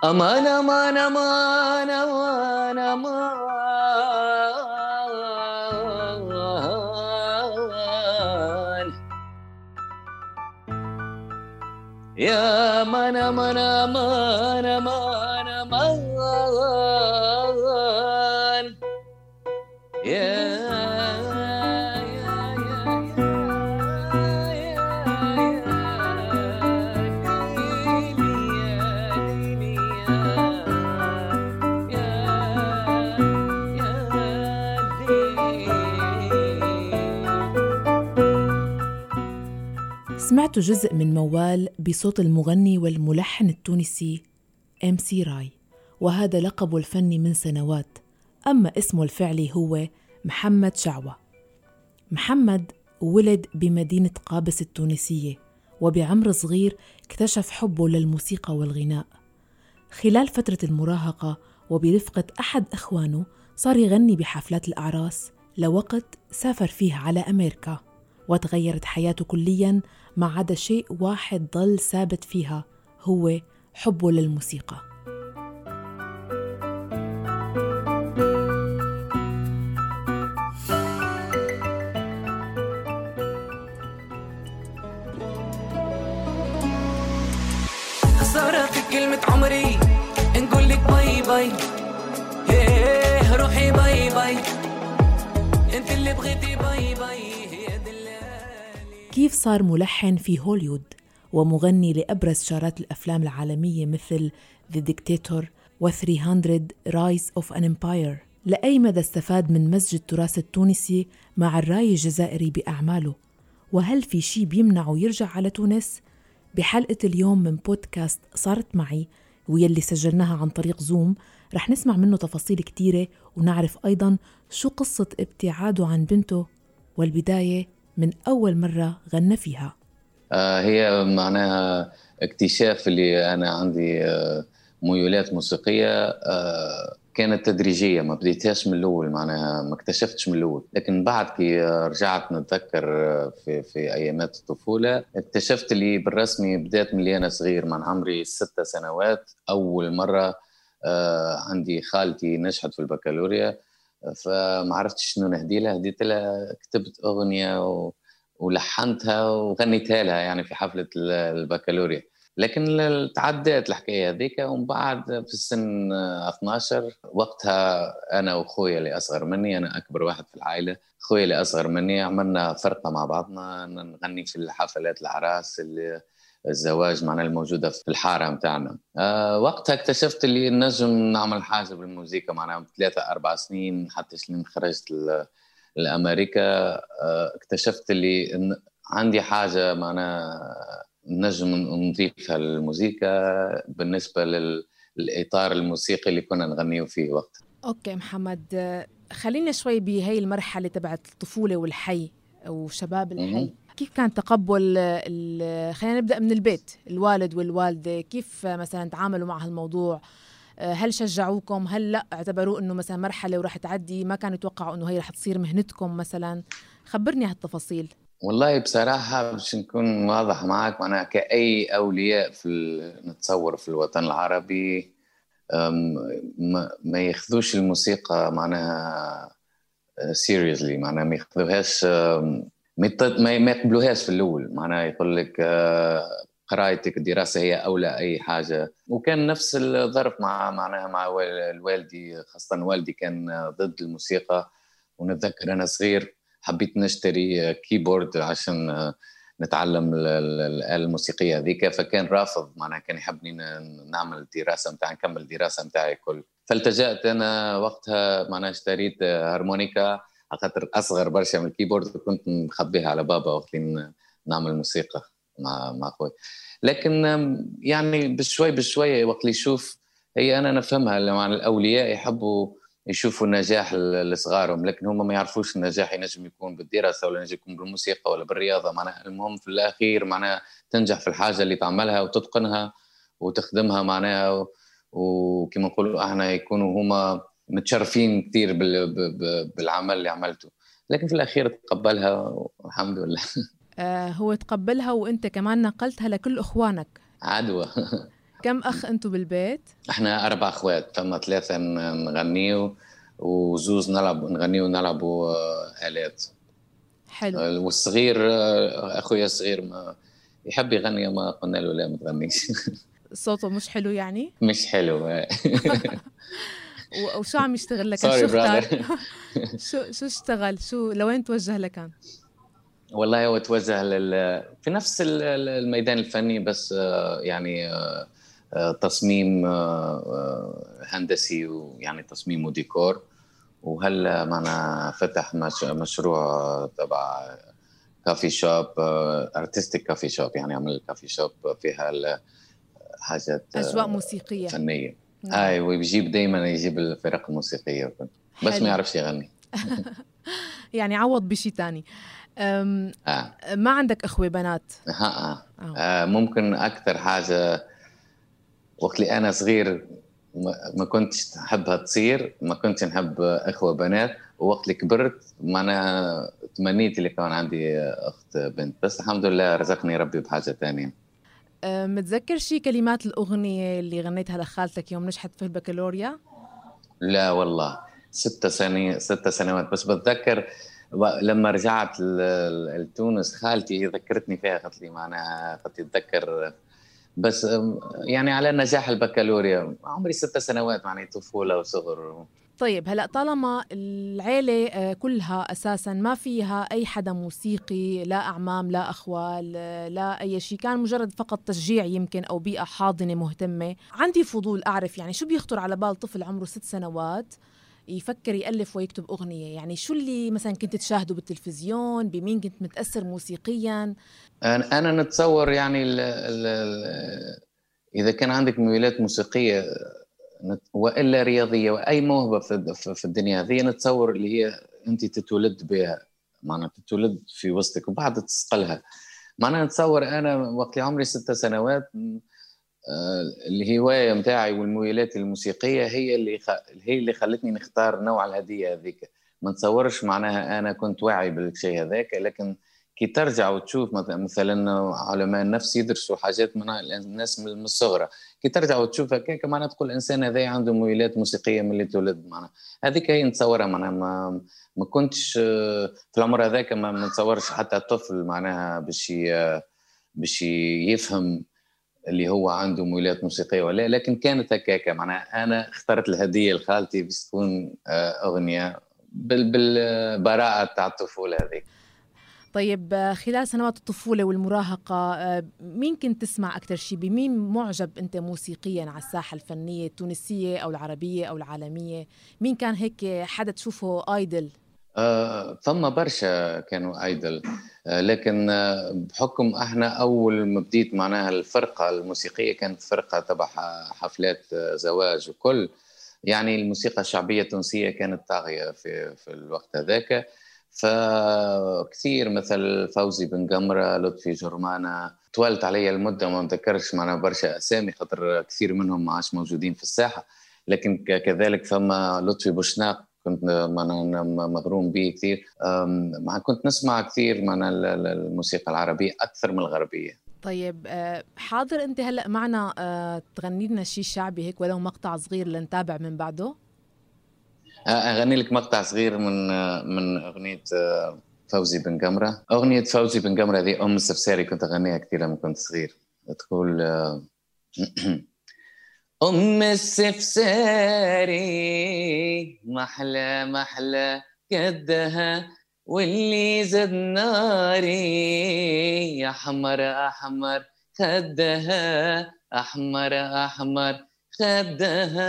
أمان أمان أمان أمان أمان يا من أمان أمان أمان أمان يا سمعت جزء من موال بصوت المغني والملحن التونسي MC راي، وهذا لقبه الفني من سنوات، أما اسمه الفعلي هو محمد شعوة. محمد ولد بمدينة قابس التونسية، وبعمر صغير اكتشف حبه للموسيقى والغناء. خلال فترة المراهقة وبرفقة أحد أخوانه صار يغني بحفلات الأعراس، لوقت سافر فيه على أمريكا، وتغيرت حياته كلياً ما عدا شيء واحد ضل ثابت فيها، هو حبه للموسيقى. خسارة في كلمة عمري نقول لك باي باي، روحي باي باي، انت اللي بغيتي باي باي. كيف صار ملحن في هوليوود ومغني لأبرز شارات الأفلام العالمية مثل The Dictator و 300 Rise of an Empire؟ لأي مدى استفاد من مزج التراث التونسي مع الراي الجزائري بأعماله؟ وهل في شي بيمنعه يرجع على تونس؟ بحلقة اليوم من بودكاست صارت معي، ويلي سجلناها عن طريق زوم، رح نسمع منه تفاصيل كتيرة، ونعرف أيضاً شو قصة ابتعاده عن بنته والبداية من أول مرة غنى فيها. هي معناها اكتشاف اللي أنا عندي ميولات موسيقية كانت تدريجية، ما بديتهاش من الأول، معناها ما اكتشفتش من الأول، لكن بعد كي رجعت نتذكر في أيامات الطفولة اكتشفت اللي بالرسمي بدأت من لي أنا صغير، من عمري 6 سنوات. أول مرة عندي خالتي نجحت في البكالوريا، فما عرفتش شنو نهدي لها، هديت لها كتبت أغنية ولحنتها وغنيتها لها يعني في حفلة البكالوريا. لكن تعديت الحكاية هذيك، ومن بعد في السن 12 وقتها أنا وأخويا اللي أصغر مني، أنا أكبر واحد في العائلة، أخويا اللي أصغر مني، عملنا فرقة مع بعضنا نغني في الحفلات الأعراس اللي الزواج معنا الموجودة في الحارة متاعنا. وقتها اكتشفت اللي نجم نعمل حاجة بالموسيقى، معنا 3-4 سنين حتى لين خرجت لأمريكا. اكتشفت اللي عندي حاجة معنا نجم نضيفها للموسيقى بالنسبة للإطار الموسيقي اللي كنا نغنيه فيه وقت. أوكي محمد، خلينا شوي بهاي المرحلة تبعت الطفولة والحي وشباب الحي. كيف كان تقبل خلينا نبدأ من البيت، الوالد والوالدة كيف مثلا تعاملوا مع هالموضوع؟ هل شجعوكم؟ هل لا اعتبروا انه مثلا مرحلة وراح تعدي، ما كانوا يتوقعوا انه هي راح تصير مهنتكم مثلا؟ خبرني هالتفاصيل. والله بصراحة باش نكون واضح معك، معناها كأي أولياء نتصور في الوطن العربي ما ياخذوش الموسيقى معناها seriously، معناها ما ياخذوهاش، ما يقبلوهاش في الأول، معناها يقول لك قرايتك الدراسة هي أولى أي حاجة. وكان نفس الظرف مع الوالدي، خاصة والدي كان ضد الموسيقى. ونتذكر أنا صغير حبيت نشتري كيبورد عشان نتعلم الآلة الموسيقية ذيك، فكان رافض، معناها كان يحبني نعمل الدراسة متاعي، نكمل الدراسة متاعي كل. فالتجأت أنا وقتها، معناها اشتريت هارمونيكا خاطر أصغر برشا من الكيبورد، كنت مخبيها على بابا وقت نعمل موسيقى مع أخوي. لكن يعني بشوي وقت اللي يشوف، هي أنا نفهمها، لما الأولياء يحبوا يشوفوا النجاح لصغارهم، لكن هم ما يعرفوش النجاح ينجم يكون بالدراسة ولا ينجم يكون بالموسيقى ولا بالرياضة. معناها المهم في الأخير معناها تنجح في الحاجة اللي تعملها وتتقنها وتخدمها، معناها وكما نقولوا احنا يكونوا هما متشرفين كتير بالعمل اللي عملته. لكن في الأخير تقبلها والحمد لله. هو تقبلها، وانت كمان نقلتها لكل اخوانك. عدوى. كم أخ أنتوا بالبيت؟ احنا 4 اخوات، فما 3 نغنيو وزوز نغنيو ونلعبوا آلات. حلو. والصغير اخويا الصغير ما يحب يغني، ما قلنا له لا ما تغنيش. صوته مش حلو يعني؟ مش حلو. وشو عم يشتغل لكان؟ شو سوري اختار؟ براذر. شو اشتغل؟ لوين توجه لكان؟ والله هو توجه في نفس الميدان الفني، بس يعني تصميم هندسي، ويعني تصميم وديكور. وهلا معنا فتح مشروع تبع كافي شوب، ارتستيك كافي شوب، يعني عمل كافي شوب فيها حاجات أجواء موسيقية. فنية. نعم. ويجيب دايما يجيب الفرق الموسيقية، بس ما حلو. يعرفش يغني. يعني عوض بشي تاني. ما عندك أخوة بنات؟ ممكن أكثر حاجة وقت اللي أنا صغير ما كنتش أحبها تصير، ما كنتش نحب أخوة بنات. ووقت اللي كبرت معناها تمنيت اللي كان عندي أخت بنت، بس الحمد لله رزقني ربي بحاجة تانية. متذكر شي كلمات الأغنية اللي غنيتها لخالتك يوم نجحت في البكالوريا؟ لا والله 6 سنوات بس بتذكر. لما رجعت لتونس خالتي ذكرتني فيها، قالت لي معناها قلت تتذكر، بس يعني على نجاح البكالوريا عمري 6 سنوات، يعني طفولة وصغر. طيب هلأ طالما العيلة كلها أساساً ما فيها أي حدا موسيقي، لا أعمام لا أخوال لا أي شيء، كان مجرد فقط تشجيع يمكن أو بيئة حاضنة مهتمة، عندي فضول أعرف يعني شو بيخطر على بال طفل عمره 6 سنوات يفكر يألف ويكتب أغنية؟ يعني شو اللي مثلاً كنت تشاهده بالتلفزيون؟ بمين كنت متأثر موسيقياً؟ أنا نتصور يعني إذا كان عندك ميولات موسيقية وإلا رياضية وأي موهبة في الدنيا هذه، نتصور اللي هي أنت تتولد بها، معناها تتولد في وسطك وبعد تصقلها. معناها نتصور أنا وقت عمري 6 سنوات الهواية متاعي والميولات الموسيقية هي اللي خلتني نختار نوع الهدية هذيك. ما نتصورش معناها أنا كنت واعي بالشيء هذاك، لكن كي ترجع وتشوف مثلا علماء النفس يدرسوا حاجات من الناس من الصغرى، كي ترجع وتشوف هكاك معناها تقول الانسان هذا عنده ميولات موسيقيه من اللي تولد. معناها هذيك هي نتصورها. معناها ما كنتش في العمر هذاك ما نتصورش حتى طفل معناها باش يفهم اللي هو عنده ميولات موسيقيه ولا، لكن كانت هكاك. معناها انا اخترت الهديه لخالتي باش تكون اغنيه بالبراءه تاع الطفوله هذيك. طيب خلال سنوات الطفولة والمراهقة مين كنت تسمع أكتر شيء؟ بمين معجب أنت موسيقياً على الساحة الفنية التونسية أو العربية أو العالمية؟ مين كان هيك حدا تشوفه آيدل؟ ثم برشا كانوا ايدل، لكن بحكم احنا اول ما بديت معناها الفرقه الموسيقيه كانت فرقه تبع حفلات زواج وكل، يعني الموسيقى الشعبيه التونسيه كانت طاغيه في الوقت هذاك. فكثير مثل فوزي بن قمرة، لطفي جرمانة، طولت علي المده ما نتذكرش معنا برشا اسامي خاطر كثير منهم ما عادش موجودين في الساحه. لكن كذلك ثم لطفي بوشناق كنت مغروم به كثير. كنت نسمع كثير من الموسيقى العربية أكثر من الغربية. طيب حاضر أنت هلأ معنا تغني لنا شيء شعبي هيك ولو مقطع صغير لنتابع من بعده؟ أغني لك مقطع صغير من أغنية فوزي بن قمرة. أغنية فوزي بن قمرة ذي أم السفساري كنت أغنيها كثير لما كنت صغير. تقول أم السفساري محلى محلى كدها، واللي زد ناري أحمر أحمر خدها، أحمر أحمر خدها.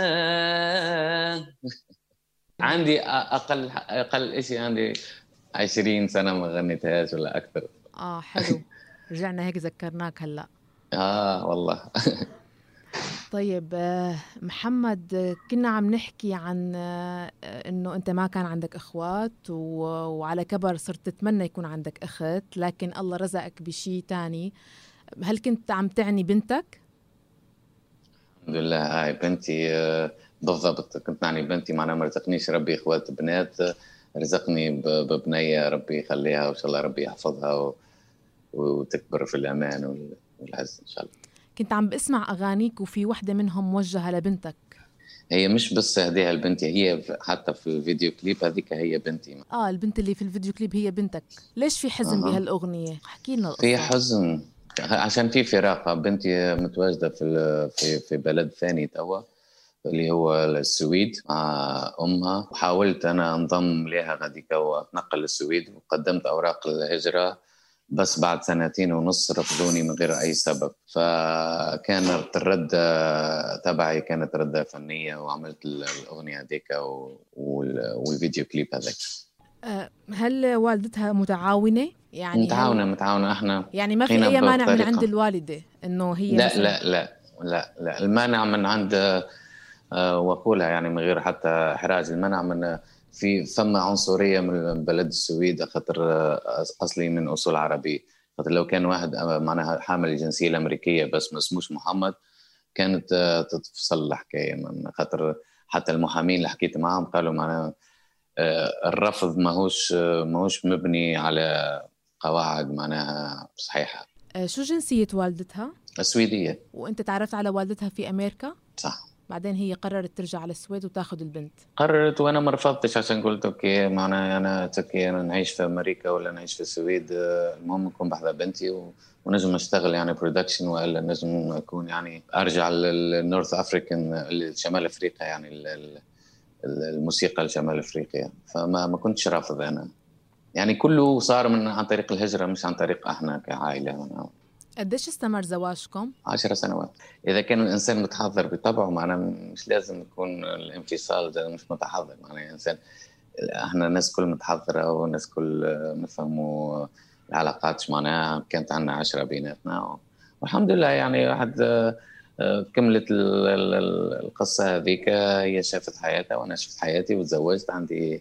عندي أقل إشي عندي 20 سنة ما غنيتهاش ولا أكثر. حلو. رجعنا هيك ذكرناك هلأ. والله. طيب محمد، كنا عم نحكي عن إنه أنت ما كان عندك إخوات وعلى كبر صرت تتمنى يكون عندك أخت، لكن الله رزقك بشي تاني. هل كنت عم تعني بنتك؟ الحمد لله هاي بنتي بالضبط. كنت نعني بنتي، معناها ما رزقنيش ربي إخوات بنات، رزقني ببنية ربي يخليها وإن شاء الله ربي يحفظها وتكبر في الأمان والعز إن شاء الله. كنت عم بسمع أغانيك وفي وحدة منهم موجهة لبنتك. هي مش بس هديها لبنتي، هي حتى في الفيديو كليب هذيك هي بنتي. البنت اللي في الفيديو كليب هي بنتك. ليش في حزن بهالأغنية؟ احكي لنا في القصة. حزن عشان في فراق. بنتي متواجدة في بلد ثاني توا اللي هو السويد مع أمها، وحاولت أنا أنضم لها غاديك وأتنقل للسويد، وقدمت أوراق الهجرة بس بعد 2.5 سنين رفضوني من غير أي سبب. فكانت الردة تبعي كانت ردة فنية، وعملت الأغنية هذيك والفيديو كليب هذاك. هل والدتها متعاونة؟ يعني متعاونة احنا يعني ما في قينا أي مانع من عند بطريقة. الوالدة إنه هي لا مثلا؟ لا لا لا لا، المانع من عند وأقولها يعني من غير حتى إحراج، المنع من ثم عنصرية من بلد السويد، خاطر أصلي من أصول عربية. خاطر لو كان واحد معناها حامل الجنسية الأمريكية بس ما اسموش محمد كانت تتفصل الحكاية. من خاطر حتى المحامين اللي حكيت معهم قالوا معناها الرفض ماهوش مبني على قواعد معناها صحيحة. شو جنسية والدتها؟ السويدية. وأنت تعرفت على والدتها في أمريكا؟ صح. بعدين هي قررت ترجع على السويد وتاخذ البنت. قررت وانا ما رفضتش، عشان قلت اوكي معناها انا نعيش في امريكا ولا نعيش في السويد، المهم نكون بحذا بنتي ونجم اشتغل يعني برودكشن، والا نجم اكون يعني ارجع للنورث افريكان الشمال افريقيا، يعني الموسيقى لشمال افريقيا. فما كنتش رافض انا، يعني كله صار عن طريق الهجرة مش عن طريق احنا كعائلة. قديش استمر زواجكم؟ 10 سنوات. إذا كان الإنسان متحضر بطبعه معناه مش لازم يكون الانفصال ده مش متحضر. معناه الإنسان إحنا الناس كل متحضرة والناس كل نفهموا العلاقات معناها كانت عنا 10 بيناتنا، والحمد لله يعني واحد كملت القصة هذيك. هي شافت حياتها وأنا شفت حياتي وتزوجت، عندي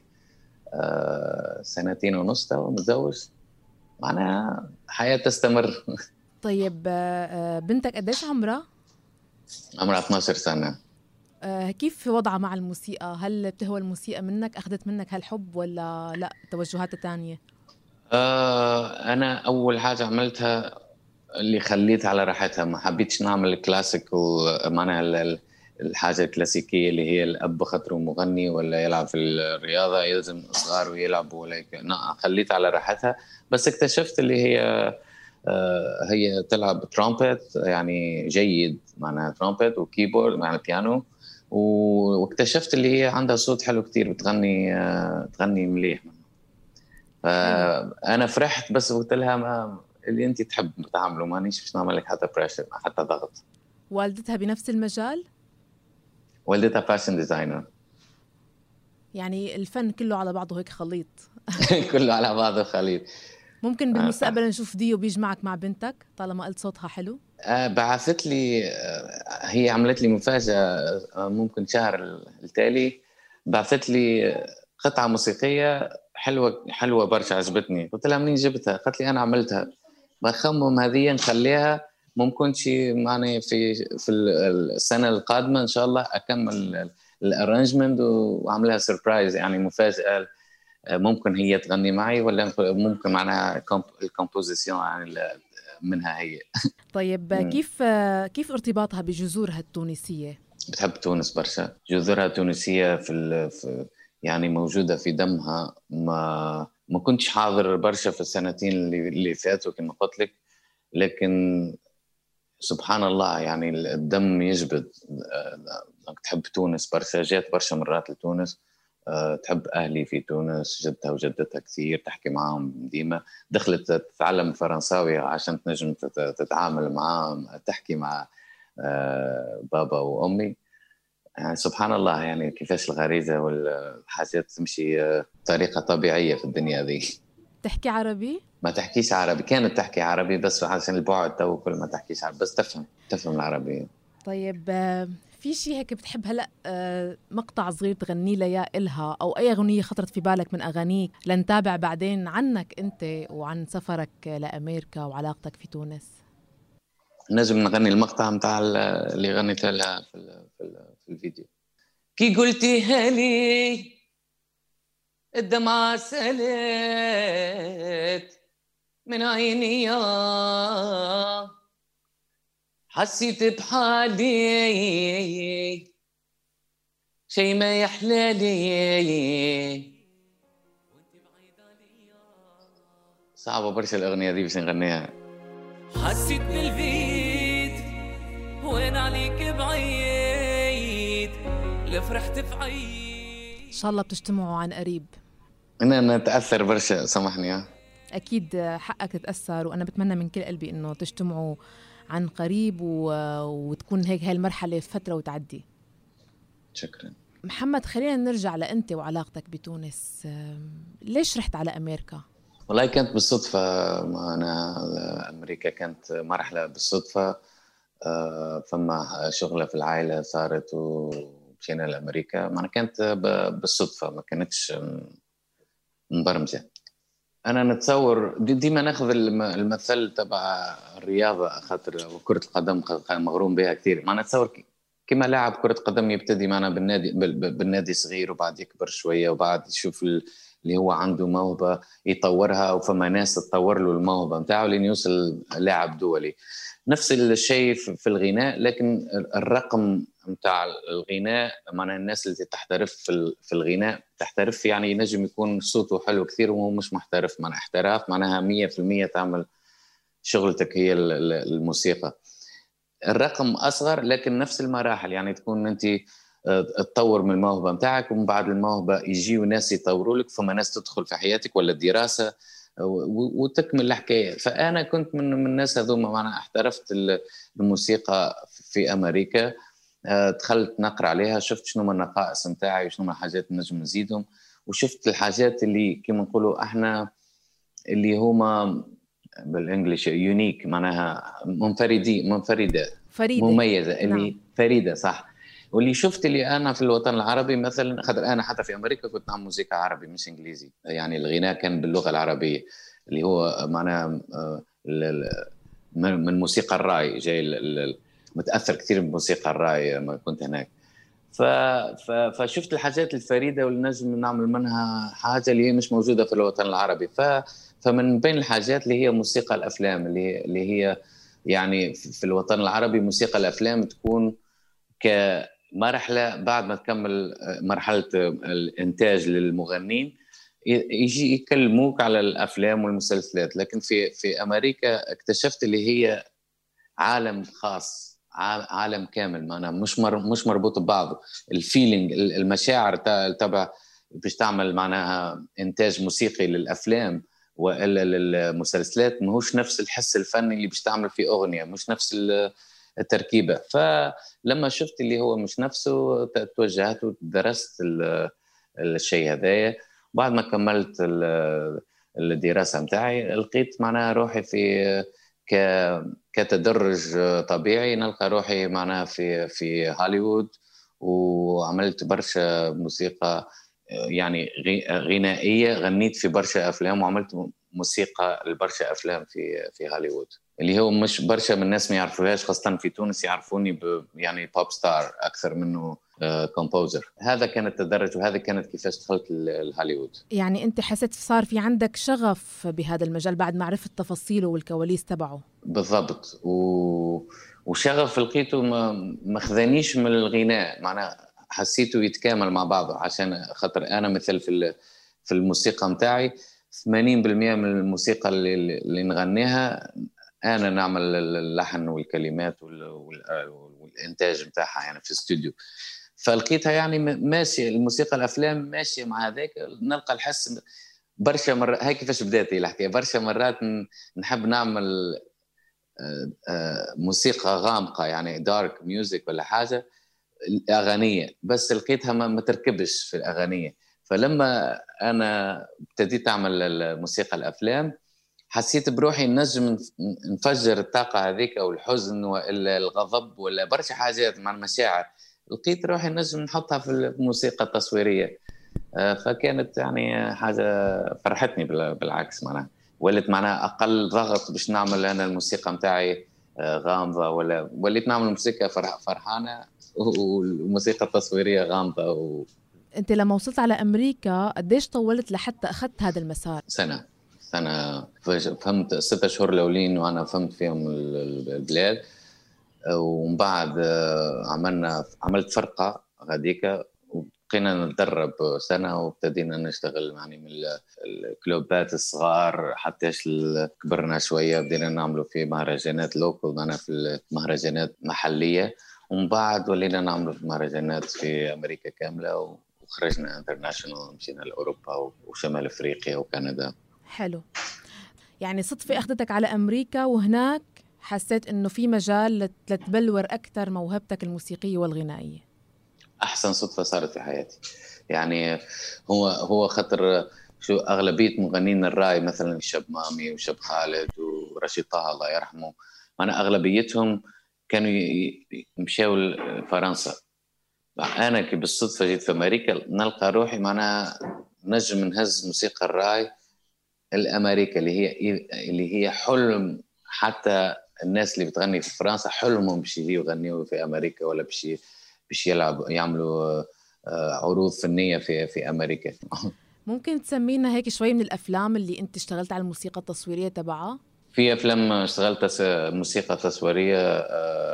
2.5 سنين ومتزوج، معناها حياة تستمر. طيب بنتك قديش عمرها؟ عمرها 12 سنة. كيف وضعها مع الموسيقى؟ هل بتهوى الموسيقى منك؟ أخذت منك هالحب ولا لا توجهات تانية؟ أنا أول حاجة عملتها اللي خليت على راحتها، ما حبيتش نعمل الكلاسيك ومعناها الحاجة الكلاسيكية اللي هي الأب خاطره مغني ولا يلعب في الرياضة يلزم صغار ويلعبوا ولا خليت على راحتها. بس اكتشفت اللي هي تلعب ترومبت يعني جيد، معناها ترومبت وكيبورد مع البيانو، واكتشفت اللي هي عندها صوت حلو كتير، تغني مليح. فأنا فرحت، بس قلت لها اللي أنت تحب تعمله، مانيش باش نعمل لك حتى بريشر حتى ضغط. والدتها بنفس المجال؟ والدتها فاشن ديزاينر. يعني الفن كله على بعضه هيك خليط. كله على بعضه خليط. ممكن بالمستقبل نشوف فيديو بيجمعك مع بنتك طالما قلت صوتها حلو. بعثت لي، هي عملت لي مفاجأة ممكن شهر التالي، بعثت لي قطعة موسيقية حلوة برشا عجبتني. قلت لها منين جبتها؟ قالت لي أنا عملتها. بخمم هذه نخليها ممكن شيء معني في السنة القادمة إن شاء الله أكمل الارانجمنت وأعملها سيربرايز، يعني مفاجأة. ممكن هي تغني معي ولا ممكن معناها الكومبوزيشن يعني منها هي. طيب كيف ارتباطها بجذورها التونسية؟ بتحب تونس برشا، جذورها التونسية يعني موجودة في دمها. ما كنتش حاضر برشا في السنتين اللي فاتوا كما قلت لك، لكن سبحان الله يعني الدم يجبد. تحب تونس برشا، جات برشا مرات لتونس، تحب أهلي في تونس، جدها وجدتها كثير، تحكي معهم ديما. دخلت تتعلم فرنساوي عشان تنجم تتعامل معهم، تحكي مع بابا وأمي. يعني سبحان الله يعني كيفاش الغريزة والحاجات تمشي بطريقة طبيعية في الدنيا ذي. تحكي عربي؟ ما تحكيش عربي، كانت تحكي عربي بس عشان البعد تو كل ما تحكيش عربي، بس تفهم العربية. طيب في شيء هيك بتحب هلأ مقطع صغير تغني لها إلها، أو أي أغنية خطرت في بالك من أغانيك لنتابع بعدين عنك أنت وعن سفرك لأمريكا وعلاقتك في تونس؟ نجم نغني المقطع متاع اللي غنيت لها في الفيديو. كي قلتي هلي الدمعة سالت من عيني، حسيت بحالي شي ما يحلالي. صعبة برشا الأغنية دي باش نغنيها. حسيت بالبيت وين عليك بعيد لا فرحت في عيد. إن شاء الله بتجتمعوا عن قريب. أنا نتأثر برشا، سامحني. أكيد حقك تتأثر، وأنا بتمنى من كل قلبي إنه تجتمعوا عن قريب وتكون هيك هاي المرحلة فترة وتعدي. شكرا. محمد، خلينا نرجع لأنت وعلاقتك بتونس. ليش رحت على أمريكا؟ والله كانت بالصدفة. أنا أمريكا كانت مرحلة بالصدفة. فما شغلة في العائلة صارت ومشينا لأمريكا. ما كانت بالصدفة، ما كانتش مبرمجة. أنا نتصور ديما ناخذ المثل تبع الرياضة، خاطر كرة القدم مغروم بها كثير. ما نتصور كما لاعب كرة قدم يبتدي معنا بالنادي صغير، وبعد يكبر شوية، وبعد يشوف اللي هو عنده موهبة يطورها، وفما ناس تطور له الموهبة متاعه لين يوصل لاعب دولي. نفس الشيء في الغناء، لكن الرقم متاع الغناء معناها الناس اللي تحترف في الغناء تحترف، يعني ينجم يكون صوته حلو كثير وهو مش محترف. معناها احتراف معناها 100% تعمل شغلتك هي الموسيقى. الرقم أصغر لكن نفس المراحل، يعني تكون أنت تطور من الموهبة متاعك، ومن بعد الموهبة يجيوا ناس يطوروا لك، فما ناس تدخل في حياتك ولا الدراسة وتكمل الحكاية. فأنا كنت من الناس هذوما، معنا احترفت الموسيقى في أمريكا. دخلت نقرأ عليها، شفت شنو النقائص متاعي وشنو الحاجات نجم نزيدهم، وشفت الحاجات اللي كما نقولوا احنا اللي هما بالانجليش يونيك، معناها منفردة مميزة. اللي نعم. فريدة صح. واللي شفت اللي أنا في الوطن العربي مثلا، خاطر أنا حتى في أمريكا كنت نعمل موسيقى عربي مش إنجليزي، يعني الغناء كان باللغة العربية اللي هو معناها من موسيقى الراي، جاي متأثر كثير من موسيقى الراي لما كنت هناك. فشفت الحاجات الفريدة واللي نجم نعمل منها حاجة اللي هي مش موجودة في الوطن العربي. فمن بين الحاجات اللي هي موسيقى الأفلام، اللي هي يعني في الوطن العربي موسيقى الأفلام تكون كمرحلة بعد ما تكمل مرحلة الإنتاج للمغنين، يجي يكلموك على الأفلام والمسلسلات. لكن في أمريكا اكتشفت اللي هي عالم خاص، عالم كامل، معناها مش مربوط ببعضه. الفيلينج، المشاعر تبع باش تعمل معناها إنتاج موسيقي للأفلام وإلا للمسلسلات ماهوش نفس الحس الفني اللي باش تعمل فيه أغنية، مش نفس التركيبة. فلما شفت اللي هو مش نفسه توجهت ودرست الشيء هذايا. بعد ما كملت الدراسة متاعي لقيت معناها روحي في كتدرج طبيعي، نلقى روحي معناها في هوليوود، وعملت برشا موسيقى يعني غنائية، غنيت في برشا أفلام وعملت موسيقى لبرشا أفلام في هوليوود، اللي هو مش برشا من الناس ما يعرفوهاش، خاصة في تونس يعرفوني يعني بوب ستار أكثر منه كومبوزر. هذا كان التدرج، وهذا كانت كيفاش دخلت الهوليوود. يعني أنت حسيت صار في عندك شغف بهذا المجال بعد ما عرفت تفاصيله والكواليس تبعه؟ بالضبط. وشغف لقيته ما خذانيش من الغناء، معناه حسيته يتكامل مع بعضه، عشان خاطر أنا مثل في الموسيقى متاعي 80% من الموسيقى اللي نغنيها أنا نعمل اللحن والكلمات والإنتاج متاعها يعني في الاستوديو. فلقيتها يعني ماشي الموسيقى الأفلام ماشية مع هذاك، نلقى الحس برشا مرات. هاي كيفاش بدأت الحكاية، برشا مرات نحب نعمل موسيقى غامقة يعني دارك ميوزك ولا حاجة الأغنية، بس لقيتها ما تركبش في الأغنية. فلما أنا ابتديت أعمل موسيقى الأفلام حسيت بروحي نجم نفجر الطاقة هذيك أو الحزن ولا الغضب ولا برشا حاجات مع المشاعر، لقيت روحي نجم نحطها في الموسيقى التصويرية. فكانت يعني حاجة فرحتني بالعكس، معناها وليت معناها أقل ضغط باش نعمل أنا الموسيقى متاعي غامضة، ولا وليت نعمل موسيقى فرحانة والموسيقى التصويرية غامضة. أنت لما وصلت على أمريكا قديش طولت لحتى أخذت هذا المسار؟ سنة فهمت 6 أشهر الأولين وأنا فهمت فيهم البلاد. ومن بعد عملت فرقة غاديكا، وبقينا نتدرب سنة وابتدينا نشتغل يعني من الكلوبات الصغار حتى كبرنا شوية، بدينا نعملوا في مهرجانات لوكال، معنا في مهرجانات محلية، ومن بعد ولينا نعملوا في مهرجانات في أمريكا كاملة، وخرجنا انترناشونال، مشينا لأوروبا وشمال أفريقيا وكندا. حلو. يعني صدفة أخذتك على أمريكا، وهناك حسيت إنه في مجال لتبلور أكثر موهبتك الموسيقية والغنائية. أحسن صدفة صارت في حياتي. يعني هو خطر شو أغلبية مغنين الراي مثلا شاب مامي وشاب خالد ورشيد طه الله يرحمه، أنا أغلبيتهم كانوا يمشوا فرنسا. أنا بالصدفة جيت في أمريكا، نلقى روحي معناها نجم نهز موسيقى الراي الأمريكا اللي هي حلم حتى الناس اللي بتغني في فرنسا، حلمهم باش يجيوا يغنيوا في أمريكا، ولا باش يعملوا عروض فنية في أمريكا. ممكن تسمينا هيك شوي من الأفلام اللي أنت اشتغلت على الموسيقى التصويرية تبعها؟ في أفلام اشتغلت موسيقى تصويرية،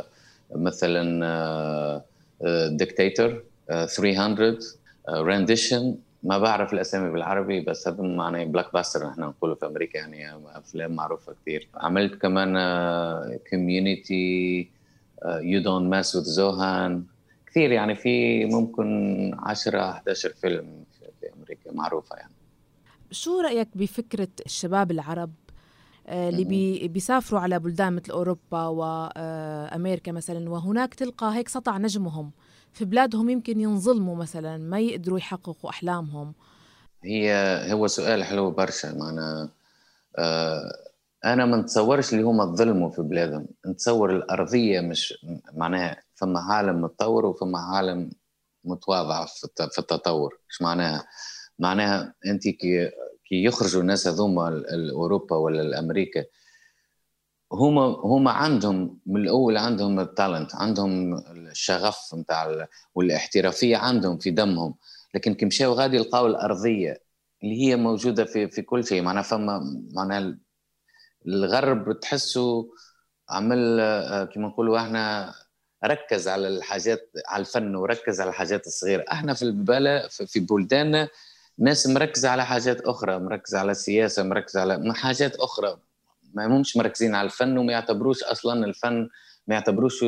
مثلا ديكتاتور، 300، رينديشن، ما بعرف الأسامي بالعربي بس هذا معناه بلاك باستر احنا نقوله في أمريكا، يعني أفلام معروفة كتير. عملت كمان كوميونيتي، You Don't Mess With Zohan، كثير يعني في ممكن 10-11 فيلم في أمريكا معروفة. يعني شو رأيك بفكرة الشباب العرب اللي بيسافروا على بلدان مثل أوروبا وأمريكا مثلا، وهناك تلقى هيك سطع نجمهم في بلادهم، يمكن ينظلموا مثلا، ما يقدروا يحققوا أحلامهم؟ هو سؤال حلو برشا. معنا أنا ما نتصورش اللي هم ظلموا في بلادهم، نتصور الأرضية مش معناها فما عالم متطور وفما عالم متواضع في التطور. إيش معناها أنت كي يخرجوا الناس هذوما الأوروبا ولا الأمريكا، هما عندهم من الأول، عندهم التالنت، عندهم الشغف متاع والاحترافية عندهم في دمهم، لكن كي مشاو غادي يلقاو الأرضية اللي هي موجودة في كل شيء. معناها الغرب تحسوا عمل كما نقولوا احنا ركز على الحاجات، على الفن، وركز على الحاجات الصغيرة. احنا في البلد في بلداننا ناس مركزة على حاجات أخرى، مركزة على السياسة، مركزة على حاجات أخرى، ما همش مركزين على الفن، وما يعتبروش أصلا الفن، ما يعتبروش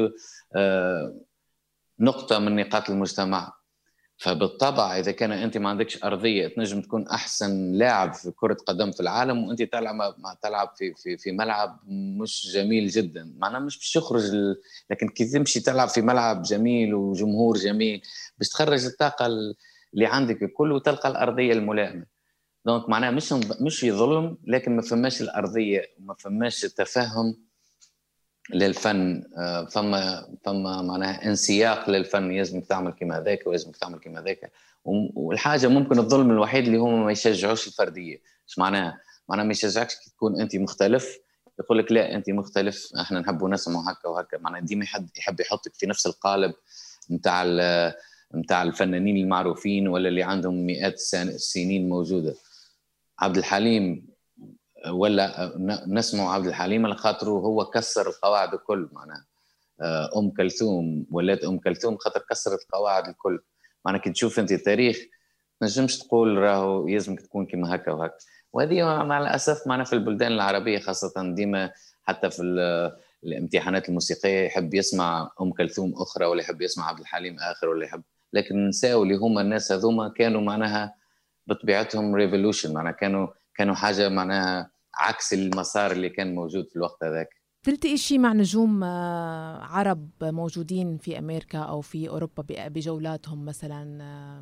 نقطة من نقاط المجتمع. فبالطبع إذا كان أنت ما عندكش أرضية تنجم تكون أحسن لاعب في كرة قدم في العالم، وأنت تلعب في ملعب مش جميل جدا، معناه مش باش يخرج لكن كي تمشي تلعب في ملعب جميل وجمهور جميل باش تخرج الطاقة اللي عندك الكل، وتلقى الأرضية الملائمة. دونك معناه مش يظلم، لكن ما فماش الأرضية وما فماش التفهم للفن. فما معناها انسياق للفن، يلزمك تعمل كما هذاك ويلزمك تعمل كما هذاك. والحاجه ممكن الظلم الوحيد اللي هم ما يشجعوش الفرديه. ايش معناها ما يشجعكش تكون انت مختلف، يقول لك لا انت مختلف، احنا نحبوا نسمع هكا وهكا. معناها ديما يحب يحطك في نفس القالب نتاع الفنانين المعروفين ولا اللي عندهم مئات السنين موجوده. عبد الحليم ولا نسمع عبد الحليم على خاطره هو كسر القواعد الكل. معناها أم كلثوم ولات أم كلثوم خاطر كسرت القواعد الكل. معناها كي تشوف أنت التاريخ نجمش تقول راهو يلزمك تكون كما هكا وهكا. وهذه مع الأسف معنا في البلدان العربية خاصة، ديما حتى في الامتحانات الموسيقية يحب يسمع أم كلثوم أخرى، ولا يحب يسمع عبد الحليم آخر، ولا يحب. لكن نساو اللي هم الناس هذوما كانوا معناها بطبيعتهم ريفولوشن، معناها كانوا حاجة معناها عكس المسار اللي كان موجود في الوقت هذاك. تلتقي شيء مع نجوم عرب موجودين في أمريكا أو في أوروبا بجولاتهم مثلا؟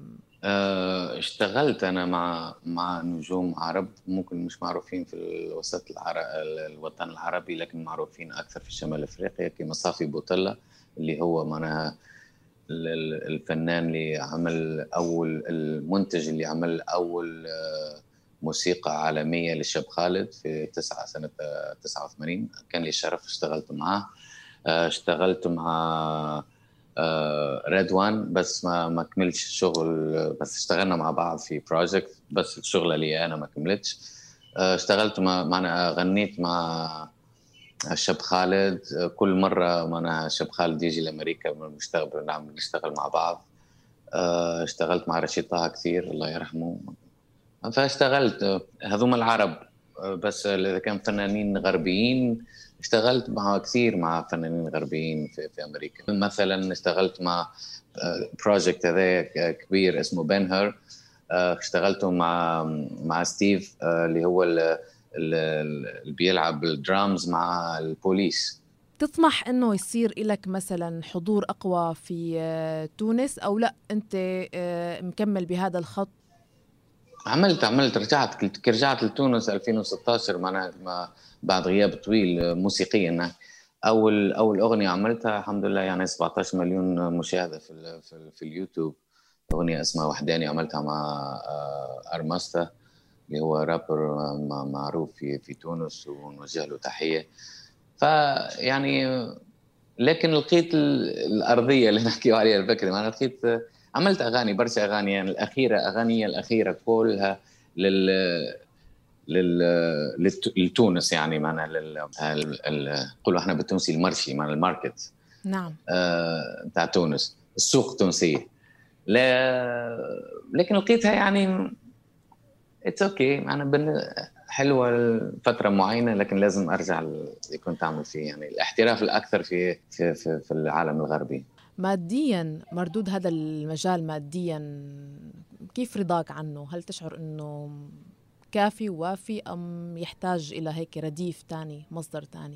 اشتغلت أنا مع نجوم عرب ممكن مش معروفين في الوطن العربي، لكن معروفين أكثر في شمال أفريقيا، كما صافي بوطلة اللي هو معناها الفنان اللي عمل المنتج اللي عمل أول موسيقى عالمية للشاب خالد في سنة 89. كان لي الشرف اشتغلت معه. اشتغلت مع ريدوان بس ما كملتش الشغل، بس اشتغلنا مع بعض في بروجكت، بس الشغل اللي أنا ما كملتش. اشتغلت غنيت مع الشاب خالد. كل مرة معناها الشاب خالد يجي لأمريكا نشتغل مع بعض. اشتغلت مع رشيد طه كثير الله يرحمه. فاشتغلت هذوما العرب. بس إذا كان فنانين غربيين اشتغلت مع كثير مع فنانين غربيين في أمريكا. مثلا اشتغلت مع بروجكت هذا كبير اسمه بنهر. اشتغلته مع ستيف اللي هو اللي بيلعب الدرامز مع البوليس. تطمح انه يصير لك مثلا حضور اقوى في تونس او لا انت مكمل بهذا الخط؟ رجعت لتونس 2016 معناها بعد غياب طويل موسيقيا. اول اغنيه عملتها الحمد لله يعني 17 مليون مشاهده في اليوتيوب. اغنيه اسمها وحداني عملتها مع ارماستا اللي هو رابر معروف في تونس ونوجه له تحيه. فيعني لكن لقيت الارضيه اللي نحكيو عليها البكري. انا لقيت عملت اغاني برشا اغاني يعني اغاني الاخيره كلها لتونس يعني معنا نقولوا احنا بالتونسي المرشي معنا الماركت. نعم. بتاع تونس السوق التونسيه. لكن لقيتها يعني اتس اوكي انا حلوه فتره معينه لكن لازم ارجع اللي كنت اعمل فيه يعني الاحتراف الاكثر في العالم الغربي. ماديا مردود هذا المجال ماديا كيف رضاك عنه؟ هل تشعر انه كافي ووافي ام يحتاج الى هيك رديف تاني مصدر تاني؟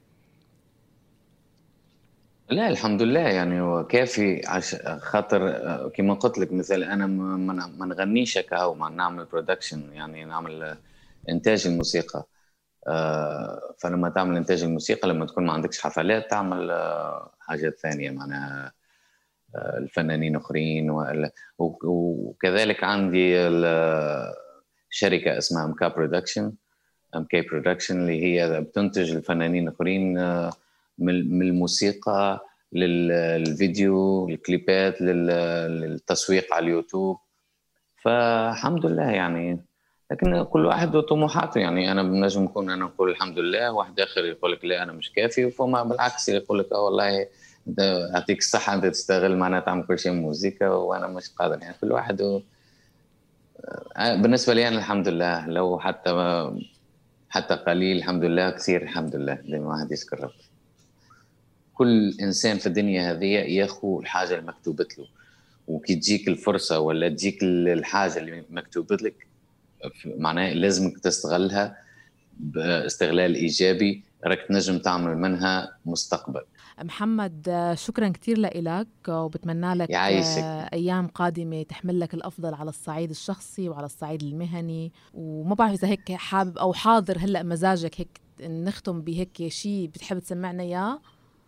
لا الحمد لله يعني هو كافي خاطر كما قلت لك مثال انا ما نغنيش هكا ما نعمل برودكشن يعني نعمل انتاج الموسيقى. فلما تعمل انتاج الموسيقى لما تكون ما عندكش حفلات تعمل حاجات ثانيه معناها الفنانين اخرين وكذلك عندي شركه اسمها MK برودكشن اللي هي بتنتج الفنانين اخرين من الموسيقى للفيديو الكليبات للتسويق على اليوتيوب. فالحمد لله يعني لكن كل واحد وطموحاته يعني انا بنجم نكون انا نقول الحمد لله واحد اخر يقول لك لا انا مش كافي وفما بالعكس يقول لك والله يعطيك الصحه انت تستغل معنا تعمل كل شيء موسيقى وانا مش قادر يعني كل واحد بالنسبه لي انا الحمد لله لو حتى قليل الحمد لله كثير الحمد لله لما واحد يشكر ربي. كل إنسان في الدنيا هذه ياخو الحاجة اللي مكتوبت له وكي تجيك الفرصة ولا تجيك الحاجة اللي مكتوبت لك معناه لازمك تستغلها باستغلال إيجابي راك تنجم تعمل منها مستقبل. محمد شكرا كتير لك وبتمنى لك أيام قادمة تحمل لك الأفضل على الصعيد الشخصي وعلى الصعيد المهني. وما بعرف إذا هيك حابب أو حاضر هلأ مزاجك هيك نختم بهيك شيء بتحب تسمعنا إياه؟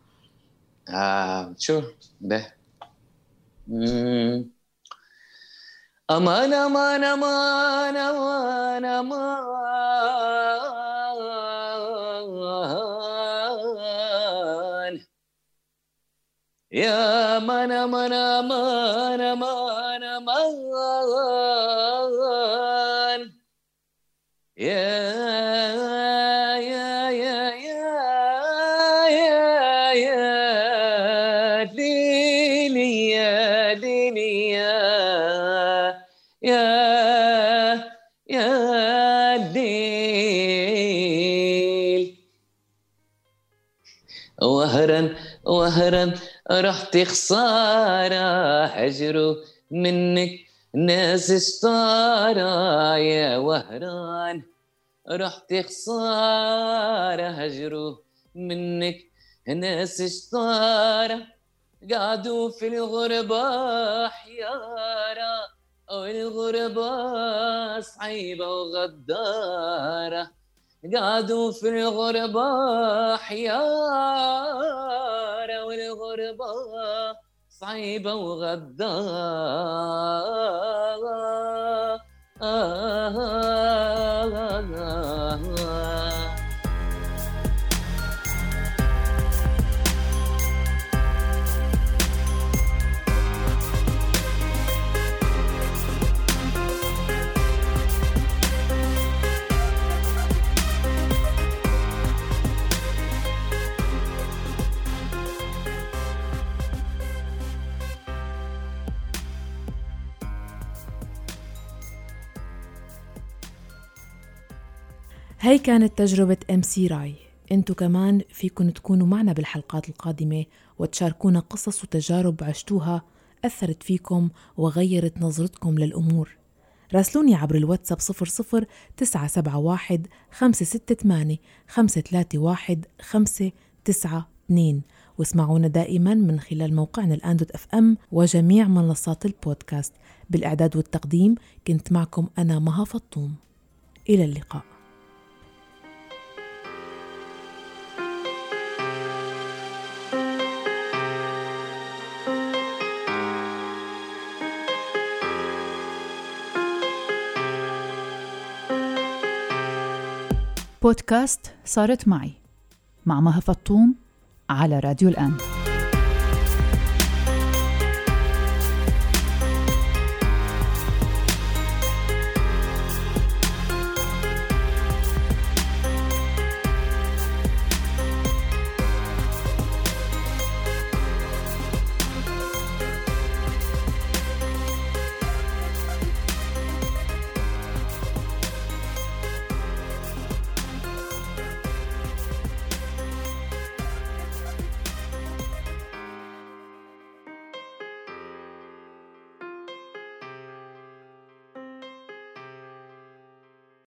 شو ده أمان أمان أمان أمان أمان يا من أمان أمان أمان أمان يا وهرا رحت خسارة هجروا منك ناس اشطارة يا وهران رحت خسارة هجروا منك ناس اشطارة قعدوا في الغربة حيارة والغربة صعيبة وغدارة قعدوا في الغربة حيارة والغربة صعيبة وغدارة هاي كانت تجربة MC راي. انتو كمان فيكن تكونوا معنا بالحلقات القادمة وتشاركونا قصص وتجارب عشتوها أثرت فيكم وغيرت نظرتكم للأمور. راسلوني عبر الواتساب 00971 568 531 592 واسمعونا دائما من خلال موقعنا الآن.fm وجميع منصات البودكاست. بالإعداد والتقديم كنت معكم أنا مها فطوم. إلى اللقاء. بودكاست صارت معي مع مها فطوم على راديو الآن.